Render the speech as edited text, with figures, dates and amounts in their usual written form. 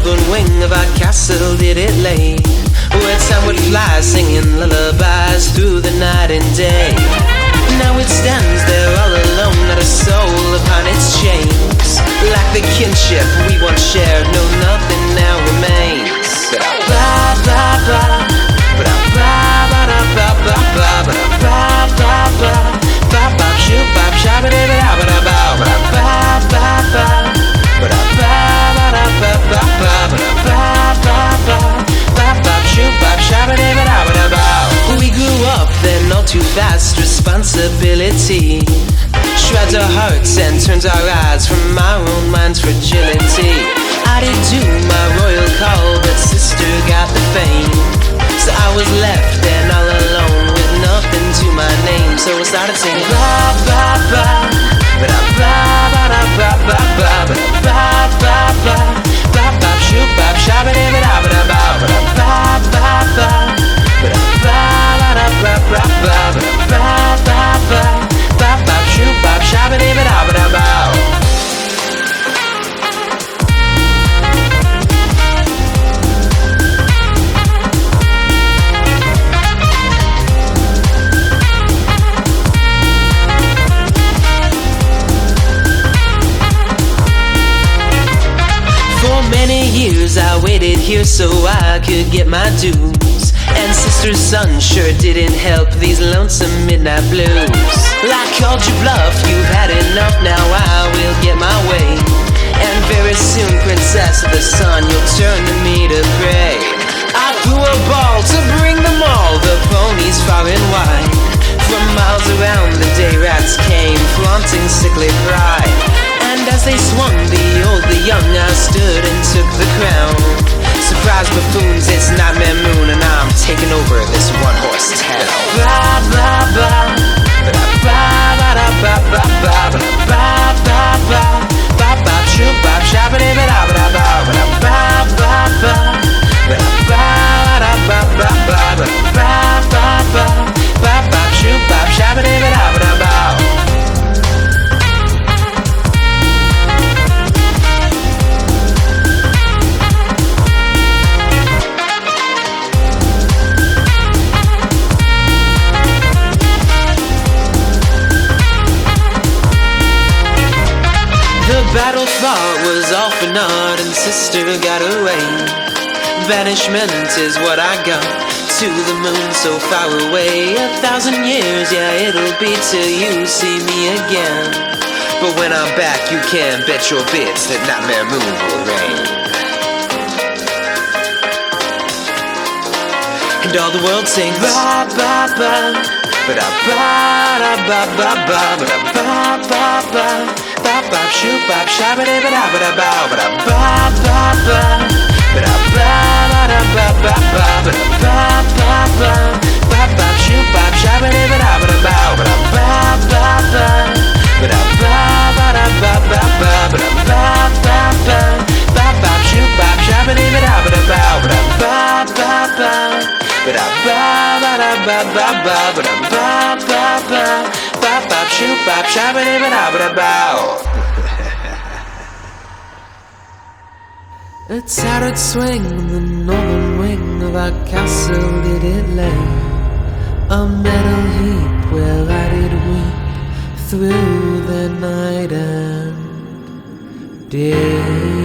northern wing of our castle did it lay, where time would fly singing lullabies through the night and day. Now it stands there all alone, not a soul upon its chains. Like the kinship we once shared, no, nothing now remains. We grew up then all too fast, responsibility shreds our hearts and turns our eyes from our own mind's fragility. I did do my royal call, but sister got the fame. So I was left and all alone with nothing to my name. So I started singing ba ba ba ba ba ba ba ba ba ba ba ba ba ba ba ba shoot ba shabba dabba dabba dabba ba ba ba ba ba ba ba ba ba ba ba shoot ba shabba dabba dabba dabba. Many years I waited here so I could get my dues, and sister's son sure didn't help these lonesome midnight blues. I called you bluff, you've had enough, now I will get my way. And very soon, princess of the sun, you'll turn to me to pray. I threw a ball to bring them all, the ponies far and wide. From miles around the day rats came, flaunting sickly pride. And as they swung, the old, the young, I stood and took the crown. Surprise buffoons, it's Nightmare Moon, and I'm taking over this one-horse town. Ba ba ba ba ba ba ba ba ba ba ba ba ba ba shoot ba shabba dabba dabba dabba ba ba ba ba ba ba ba ba ba ba ba shoot ba shabba dabba dabba dabba. The battle fought was all for naught, and sister got away. Banishment is what I got, to the moon so far away. 1,000 years, yeah, it'll be till you see me again. But when I'm back, you can bet your bits that Nightmare Moon will reign. And all the world sings ba ba ba ba da ba da ba ba ba ba da ba ba ba ba ba shoot ba shabba dabba dabba dabba ba da ba ba ba ba da ba da ba ba ba ba da ba ba ba ba shoot ba shabba dabba dabba dabba ba da ba ba ba ba da ba da ba ba ba ba da ba ba ba ba ba shoot ba shabba dabba dabba dabba ba da ba ba ba ba da ba da ba ba ba ba da ba ba ba ba ba shoot ba shabba dabba dabba dabba. A tattered swing on the northern wing of our castle did it lay, a metal heap where I did weep through the night and day.